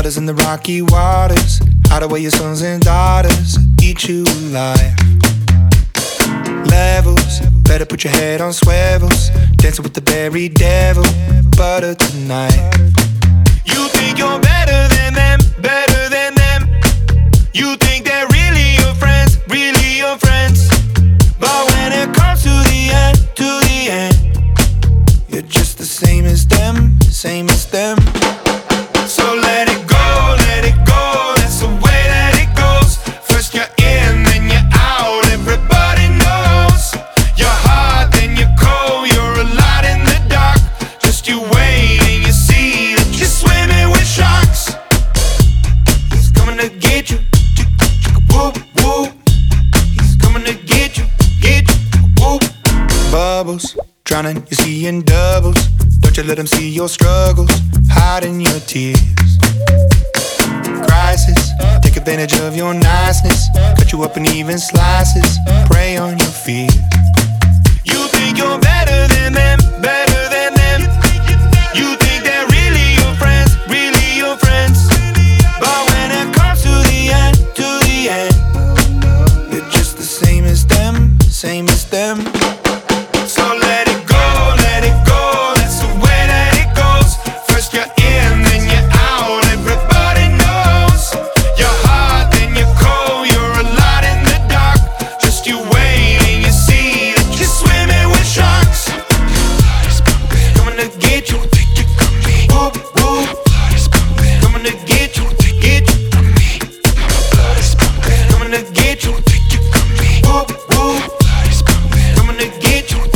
Flooders in the rocky waters, hide away your sons and daughters, eat you alive. Levels, better put your head on swivels, dancing with the very devil, butter tonight. You think you're better than them, better than them. You think they're really your friends, really your friends. But when it comes to the end, you're just the same as them, same as them. So let it go, that's the way that it goes. First you're in, then you're out, everybody knows. You're hot, then you're cold, you're a lot in the dark. Just you wait and you see that you're swimming with sharks. He's coming to get you, whoop, whoop. He's coming to get you, whoop. Bubbles, drowning, you see in doubles. Don't you let him see your struggles, hiding your tears. Crisis, take advantage of your niceness, cut you up in even slices, prey on your fears. You think you're better than them, better than them. You think they're really your friends, really your friends. But when it comes to the end, you're just the same as them, same as them. So let it go, that's the way that it goes. First you're in, then you're out, everybody knows. You're hot, then you're cold, you're a lot in the dark. Just you wait and you see that you're swimming with sharks. Coming to get you, whoop, whoop. Coming to get you, coming to get you, whoop, whoop. Coming to get you.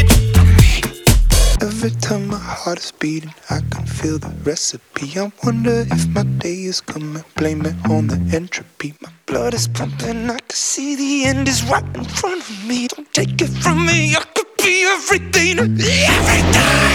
Every time my heart is beating, I can feel the recipe. I wonder if my day is coming, blame it on the entropy. My blood is pumping, I can see the end is right in front of me. Don't take it from me, I could be everything, everything.